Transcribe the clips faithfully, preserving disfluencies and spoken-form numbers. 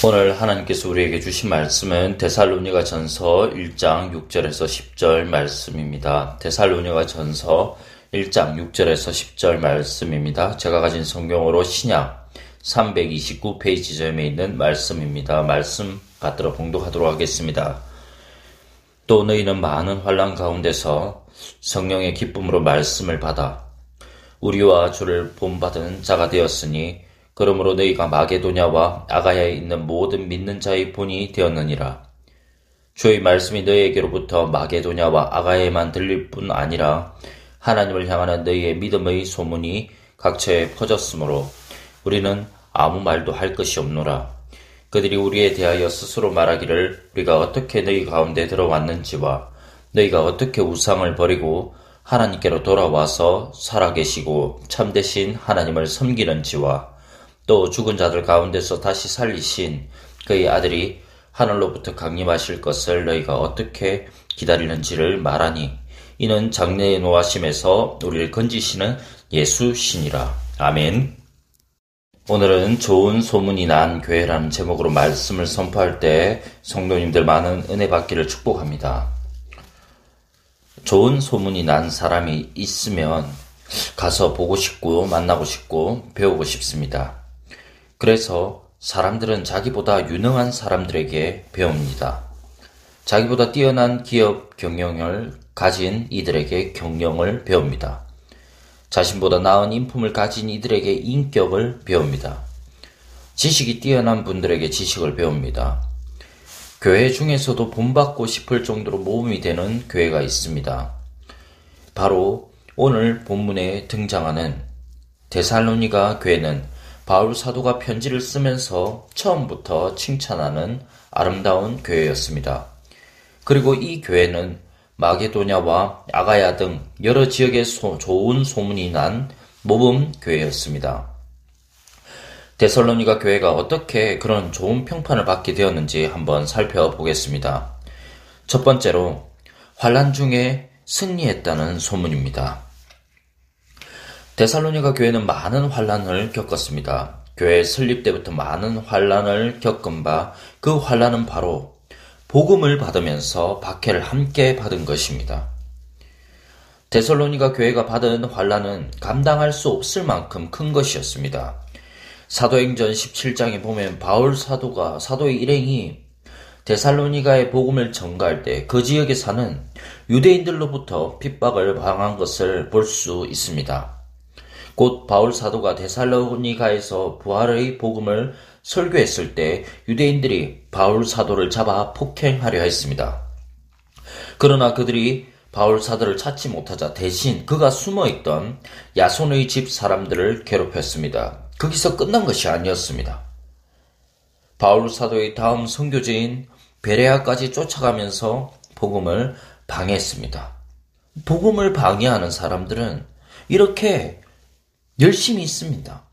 오늘 하나님께서 우리에게 주신 말씀은 데살로니가 전서 일 장 육 절에서 십 절 말씀입니다. 데살로니가 전서 일 장 육 절에서 십 절 말씀입니다. 제가 가진 성경으로 신약 삼백이십구 페이지점에 있는 말씀입니다. 말씀 받들어 봉독하도록 하겠습니다. 또 너희는 많은 환난 가운데서 성령의 기쁨으로 말씀을 받아 우리와 주를 본받은 자가 되었으니 그러므로 너희가 마게도냐와 아가야에 있는 모든 믿는 자의 본이 되었느니라. 주의 말씀이 너희에게로부터 마게도냐와 아가야에만 들릴 뿐 아니라 하나님을 향하는 너희의 믿음의 소문이 각처에 퍼졌으므로 우리는 아무 말도 할 것이 없노라. 그들이 우리에 대하여 스스로 말하기를 우리가 어떻게 너희 가운데 들어왔는지와 너희가 어떻게 우상을 버리고 하나님께로 돌아와서 살아계시고 참되신 하나님을 섬기는지와 또 죽은 자들 가운데서 다시 살리신 그의 아들이 하늘로부터 강림하실 것을 너희가 어떻게 기다리는지를 말하니 이는 장래의 노하심에서 우리를 건지시는 예수시니라. 아멘. 오늘은 좋은 소문이 난 교회라는 제목으로 말씀을 선포할 때 성도님들 많은 은혜 받기를 축복합니다. 좋은 소문이 난 사람이 있으면 가서 보고 싶고 만나고 싶고 배우고 싶습니다. 그래서 사람들은 자기보다 유능한 사람들에게 배웁니다. 자기보다 뛰어난 기업 경영을 가진 이들에게 경영을 배웁니다. 자신보다 나은 인품을 가진 이들에게 인격을 배웁니다. 지식이 뛰어난 분들에게 지식을 배웁니다. 교회 중에서도 본받고 싶을 정도로 모범이 되는 교회가 있습니다. 바로 오늘 본문에 등장하는 데살로니가 교회는 바울 사도가 편지를 쓰면서 처음부터 칭찬하는 아름다운 교회였습니다. 그리고 이 교회는 마게도냐와 아가야 등 여러 지역에 소, 좋은 소문이 난 모범 교회였습니다. 데살로니가 교회가 어떻게 그런 좋은 평판을 받게 되었는지 한번 살펴보겠습니다. 첫 번째로 환난 중에 승리했다는 소문입니다. 데살로니가 교회는 많은 환난을 겪었습니다. 교회 설립 때부터 많은 환난을 겪은 바 그 환난은 바로 복음을 받으면서 박해를 함께 받은 것입니다. 데살로니가 교회가 받은 환난은 감당할 수 없을 만큼 큰 것이었습니다. 사도행전 십칠 장에 보면 바울 사도가 사도의 일행이 데살로니가의 복음을 전가할 때 그 지역에 사는 유대인들로부터 핍박을 당한 것을 볼 수 있습니다. 곧 바울 사도가 데살로니가에서 부활의 복음을 설교했을 때 유대인들이 바울 사도를 잡아 폭행하려 했습니다. 그러나 그들이 바울 사도를 찾지 못하자 대신 그가 숨어있던 야손의 집 사람들을 괴롭혔습니다. 거기서 끝난 것이 아니었습니다. 바울 사도의 다음 선교지인 베레아까지 쫓아가면서 복음을 방해했습니다. 복음을 방해하는 사람들은 이렇게 열심히 있습니다.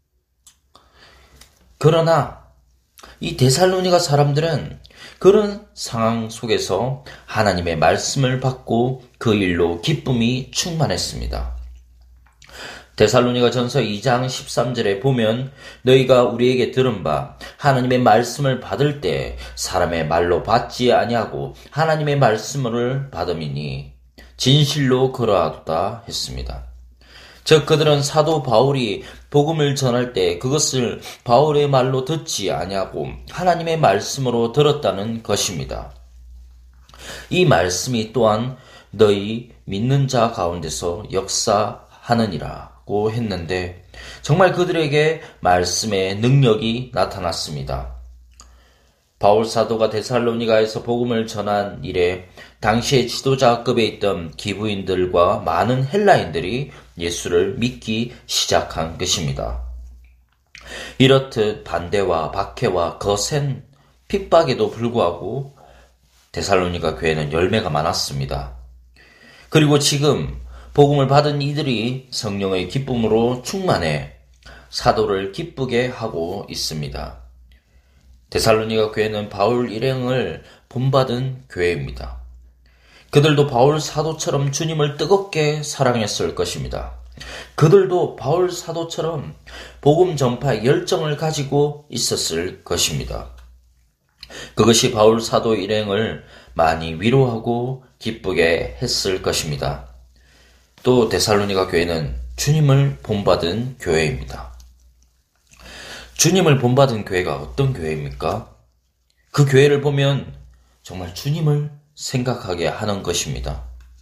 그러나 이 데살로니가 사람들은 그런 상황 속에서 하나님의 말씀을 받고 그 일로 기쁨이 충만했습니다. 데살로니가 전서 이 장 십삼 절에 보면 너희가 우리에게 들은 바 하나님의 말씀을 받을 때 사람의 말로 받지 아니하고 하나님의 말씀을 받음이니 진실로 그러하도다 했습니다. 즉 그들은 사도 바울이 복음을 전할 때 그것을 바울의 말로 듣지 아니하고 하나님의 말씀으로 들었다는 것입니다. 이 말씀이 또한 너희 믿는 자 가운데서 역사하느니라고 했는데 정말 그들에게 말씀의 능력이 나타났습니다. 바울 사도가 데살로니가에서 복음을 전한 이래 당시의 지도자급에 있던 기부인들과 많은 헬라인들이 예수를 믿기 시작한 것입니다. 이렇듯 반대와 박해와 거센 핍박에도 불구하고 데살로니가 교회는 열매가 많았습니다. 그리고 지금 복음을 받은 이들이 성령의 기쁨으로 충만해 사도를 기쁘게 하고 있습니다. 데살로니가 교회는 바울 일행을 본받은 교회입니다. 그들도 바울 사도처럼 주님을 뜨겁게 사랑했을 것입니다. 그들도 바울 사도처럼 복음 전파의 열정을 가지고 있었을 것입니다. 그것이 바울 사도 일행을 많이 위로하고 기쁘게 했을 것입니다. 또 데살로니가 교회는 주님을 본받은 교회입니다. 주님을 본받은 교회가 어떤 교회입니까? 그 교회를 보면 정말 주님을 생각하게 하는 것입니다.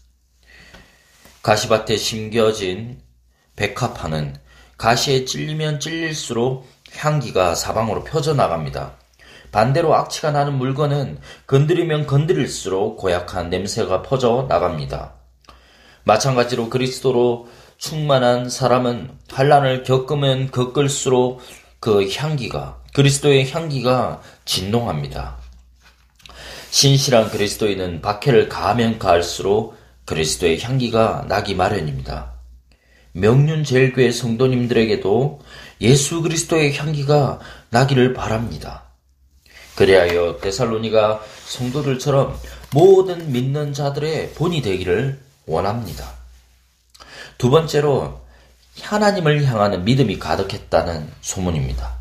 가시밭에 심겨진 백합화는 가시에 찔리면 찔릴수록 향기가 사방으로 펴져나갑니다. 반대로 악취가 나는 물건은 건드리면 건드릴수록 고약한 냄새가 퍼져 나갑니다. 마찬가지로 그리스도로 충만한 사람은 환난을 겪으면 겪을수록 그 향기가, 그리스도의 향기가 진동합니다. 신실한 그리스도인은 박해를 가하면 가할수록 그리스도의 향기가 나기 마련입니다. 명륜제일교회 성도님들에게도 예수 그리스도의 향기가 나기를 바랍니다. 그리하여 데살로니가 성도들처럼 모든 믿는 자들의 본이 되기를 원합니다. 두 번째로 하나님을 향하는 믿음이 가득했다는 소문입니다.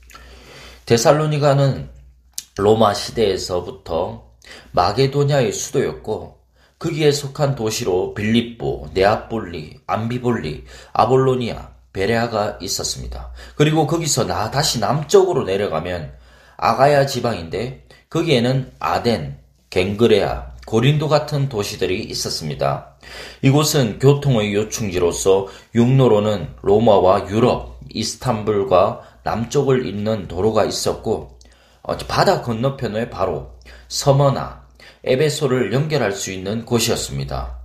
데살로니가는 로마 시대에서부터 마게도냐의 수도였고 거기에 속한 도시로 빌립보, 네아폴리, 암비볼리, 아볼로니아, 베레아가 있었습니다. 그리고 거기서 나 다시 남쪽으로 내려가면 아가야 지방인데 거기에는 아덴, 갱그레아, 고린도 같은 도시들이 있었습니다. 이곳은 교통의 요충지로서 육로로는 로마와 유럽, 이스탄불과 남쪽을 잇는 도로가 있었고 바다 건너편에 바로 서머나, 에베소를 연결할 수 있는 곳이었습니다.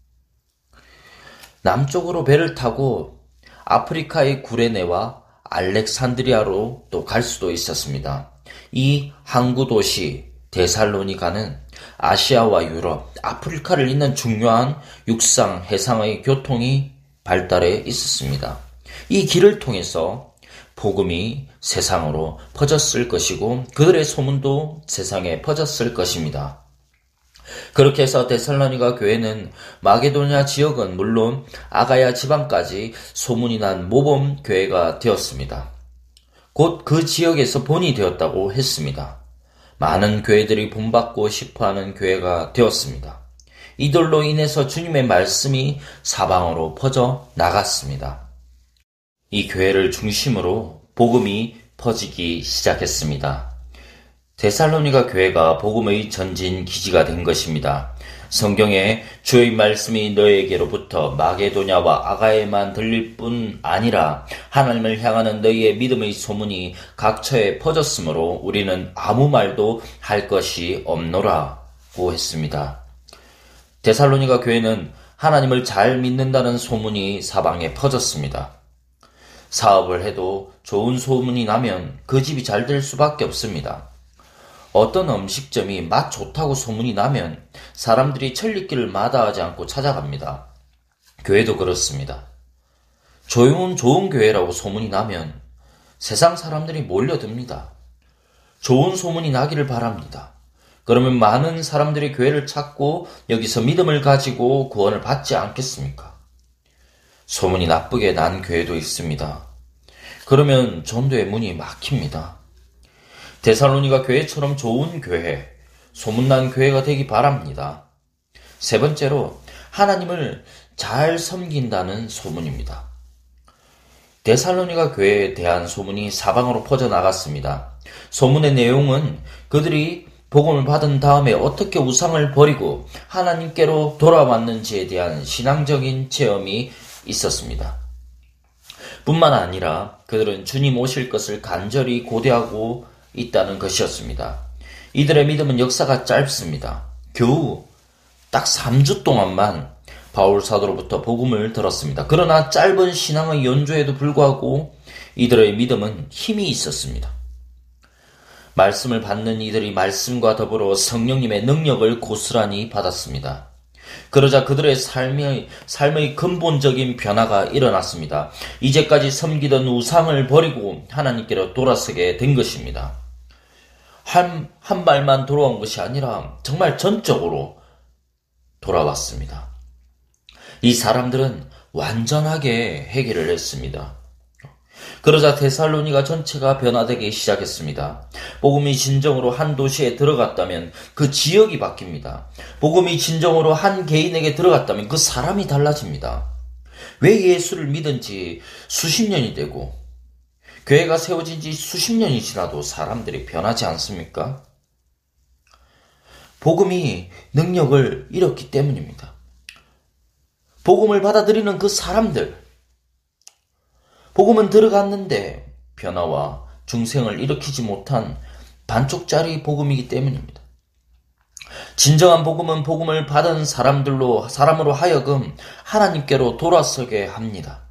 남쪽으로 배를 타고 아프리카의 구레네와 알렉산드리아로 또 갈 수도 있었습니다. 이 항구 도시 데살로니가는 아시아와 유럽, 아프리카를 잇는 중요한 육상, 해상의 교통이 발달해 있었습니다. 이 길을 통해서 복음이 세상으로 퍼졌을 것이고 그들의 소문도 세상에 퍼졌을 것입니다. 그렇게 해서 데살로니가 교회는 마게도냐 지역은 물론 아가야 지방까지 소문이 난 모범 교회가 되었습니다. 곧 그 지역에서 본이 되었다고 했습니다. 많은 교회들이 본받고 싶어하는 교회가 되었습니다. 이들로 인해서 주님의 말씀이 사방으로 퍼져 나갔습니다. 이 교회를 중심으로 복음이 퍼지기 시작했습니다. 데살로니가 교회가 복음의 전진 기지가 된 것입니다. 성경에 주의 말씀이 너희에게로부터 마게도냐와 아가야에만 들릴 뿐 아니라 하나님을 향하는 너희의 믿음의 소문이 각처에 퍼졌으므로 우리는 아무 말도 할 것이 없노라고 했습니다. 데살로니가 교회는 하나님을 잘 믿는다는 소문이 사방에 퍼졌습니다. 사업을 해도 좋은 소문이 나면 그 집이 잘 될 수밖에 없습니다. 어떤 음식점이 맛 좋다고 소문이 나면 사람들이 천리길을 마다하지 않고 찾아갑니다. 교회도 그렇습니다. 조용은 좋은 교회라고 소문이 나면 세상 사람들이 몰려듭니다. 좋은 소문이 나기를 바랍니다. 그러면 많은 사람들이 교회를 찾고 여기서 믿음을 가지고 구원을 받지 않겠습니까? 소문이 나쁘게 난 교회도 있습니다. 그러면 전도의 문이 막힙니다. 데살로니가 교회처럼 좋은 교회, 소문난 교회가 되기 바랍니다. 세 번째로 하나님을 잘 섬긴다는 소문입니다. 데살로니가 교회에 대한 소문이 사방으로 퍼져나갔습니다. 소문의 내용은 그들이 복음을 받은 다음에 어떻게 우상을 버리고 하나님께로 돌아왔는지에 대한 신앙적인 체험이 있었습니다. 뿐만 아니라 그들은 주님 오실 것을 간절히 고대하고 있다는 것이었습니다. 이들의 믿음은 역사가 짧습니다. 겨우 딱 삼 주 동안만 바울 사도로부터 복음을 들었습니다. 그러나 짧은 신앙의 연조에도 불구하고 이들의 믿음은 힘이 있었습니다. 말씀을 받는 이들이 말씀과 더불어 성령님의 능력을 고스란히 받았습니다. 그러자 그들의 삶의, 삶의 근본적인 변화가 일어났습니다. 이제까지 섬기던 우상을 버리고 하나님께로 돌아서게 된 것입니다. 한, 한 발만 돌아온 것이 아니라 정말 전적으로 돌아왔습니다. 이 사람들은 완전하게 회개를 했습니다. 그러자 데살로니가 전체가 변화되기 시작했습니다. 복음이 진정으로 한 도시에 들어갔다면 그 지역이 바뀝니다. 복음이 진정으로 한 개인에게 들어갔다면 그 사람이 달라집니다. 왜 예수를 믿은 지 수십 년이 되고 교회가 세워진 지 수십 년이 지나도 사람들이 변하지 않습니까? 복음이 능력을 잃었기 때문입니다. 복음을 받아들이는 그 사람들, 복음은 들어갔는데 변화와 중생을 일으키지 못한 반쪽짜리 복음이기 때문입니다. 진정한 복음은 복음을 받은 사람들로, 사람으로 하여금 하나님께로 돌아서게 합니다.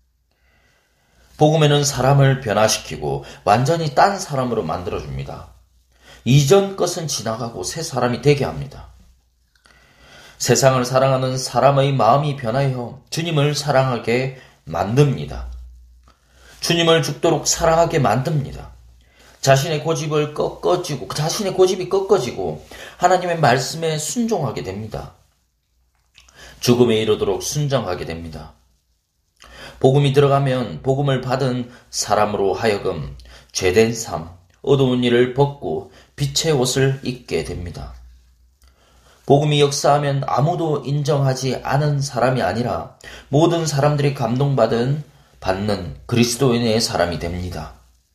복음에는 사람을 변화시키고 완전히 딴 사람으로 만들어줍니다. 이전 것은 지나가고 새 사람이 되게 합니다. 세상을 사랑하는 사람의 마음이 변하여 주님을 사랑하게 만듭니다. 주님을 죽도록 사랑하게 만듭니다. 자신의 고집을 꺾어지고, 자신의 고집이 꺾어지고 하나님의 말씀에 순종하게 됩니다. 죽음에 이르도록 순종하게 됩니다. 복음이 들어가면 복음을 받은 사람으로 하여금 죄된 삶, 어두운 일을 벗고 빛의 옷을 입게 됩니다. 복음이 역사하면 아무도 인정하지 않은 사람이 아니라 모든 사람들이 감동받은 받는 그리스도인의 사람이 됩니다.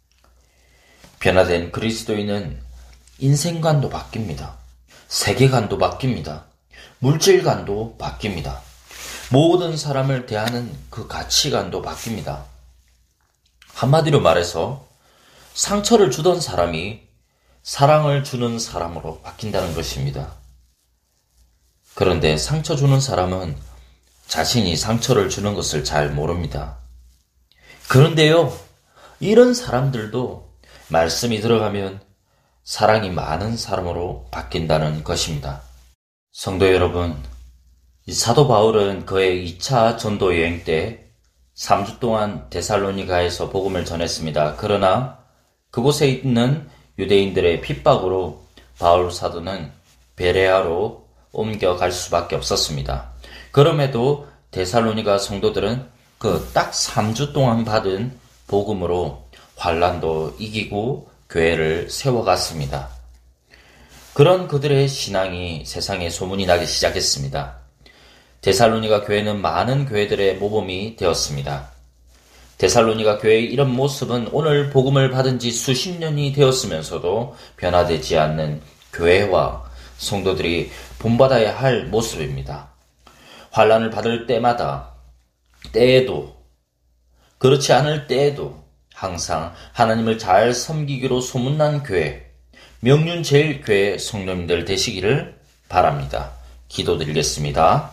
변화된 그리스도인은 인생관도 바뀝니다. 세계관도 바뀝니다. 물질관도 바뀝니다. 모든 사람을 대하는 그 가치관도 바뀝니다. 한마디로 말해서 상처를 주던 사람이 사랑을 주는 사람으로 바뀐다는 것입니다. 그런데 상처 주는 사람은 자신이 상처를 주는 것을 잘 모릅니다. 그런데요, 이런 사람들도 말씀이 들어가면 사랑이 많은 사람으로 바뀐다는 것입니다. 성도 여러분, 이 사도 바울은 그의 이 차 전도 여행 때 삼 주 동안 데살로니가에서 복음을 전했습니다. 그러나 그곳에 있는 유대인들의 핍박으로 바울 사도는 베레아로 옮겨갈 수밖에 없었습니다. 그럼에도 데살로니가 성도들은 그 딱 삼 주 동안 받은 복음으로 환난도 이기고 교회를 세워갔습니다. 그런 그들의 신앙이 세상에 소문이 나기 시작했습니다. 데살로니가 교회는 많은 교회들의 모범이 되었습니다. 데살로니가 교회의 이런 모습은 오늘 복음을 받은 지 수십 년이 되었으면서도 변화되지 않는 교회와 성도들이 본받아야 할 모습입니다. 환난을 받을 때마다, 때에도, 그렇지 않을 때에도 항상 하나님을 잘 섬기기로 소문난 교회, 명륜제일교회 성도님들 되시기를 바랍니다. 기도드리겠습니다.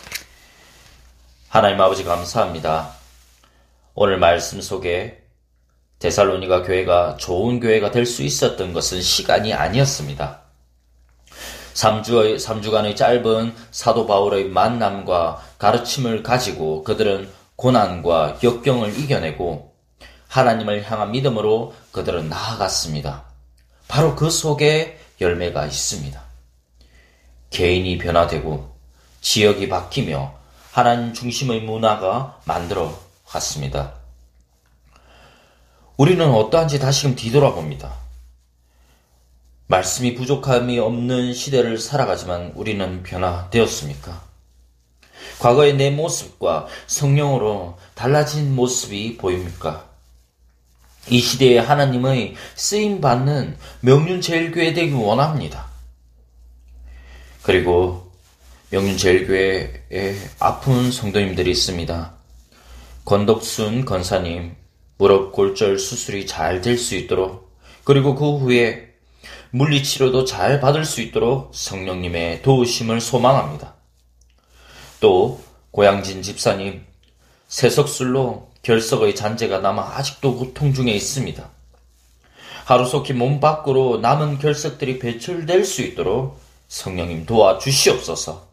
하나님 아버지 감사합니다. 오늘 말씀 속에 데살로니가 교회가 좋은 교회가 될 수 있었던 것은 시간이 아니었습니다. 삼 주의, 삼 주간의 짧은 사도 바울의 만남과 가르침을 가지고 그들은 고난과 역경을 이겨내고 하나님을 향한 믿음으로 그들은 나아갔습니다. 바로 그 속에 열매가 있습니다. 개인이 변화되고 지역이 바뀌며 하나님 중심의 문화가 만들어 갔습니다. 우리는 어떠한지 다시금 뒤돌아봅니다. 말씀이 부족함이 없는 시대를 살아가지만 우리는 변화되었습니까? 과거의 내 모습과 성령으로 달라진 모습이 보입니까? 이 시대에 하나님의 쓰임받는 명륜제일교회 되기 원합니다. 그리고 명륜제일교회에 아픈 성도님들이 있습니다. 권덕순 권사님 무릎 골절 수술이 잘 될 수 있도록, 그리고 그 후에 물리치료도 잘 받을 수 있도록 성령님의 도우심을 소망합니다. 또 고양진 집사님 세석술로 결석의 잔재가 남아 아직도 고통 중에 있습니다. 하루속히 몸 밖으로 남은 결석들이 배출될 수 있도록 성령님 도와주시옵소서.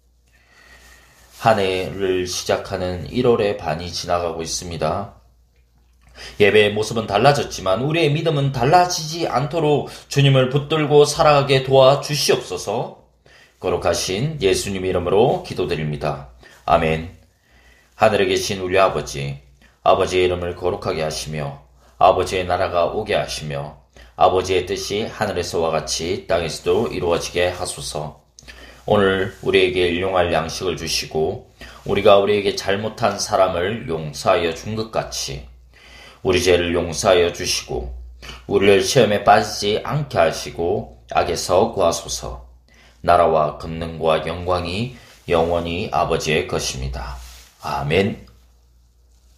한 해를 시작하는 일월의 반이 지나가고 있습니다. 예배의 모습은 달라졌지만 우리의 믿음은 달라지지 않도록 주님을 붙들고 살아가게 도와주시옵소서. 거룩하신 예수님 이름으로 기도드립니다. 아멘. 하늘에 계신 우리 아버지, 아버지의 이름을 거룩하게 하시며 아버지의 나라가 오게 하시며 아버지의 뜻이 하늘에서와 같이 땅에서도 이루어지게 하소서. 오늘 우리에게 일용할 양식을 주시고 우리가 우리에게 잘못한 사람을 용서하여 준 것 같이 우리 죄를 용서하여 주시고 우리를 시험에 빠지지 않게 하시고 악에서 구하소서. 나라와 권능과 영광이 영원히 아버지의 것입니다. 아멘.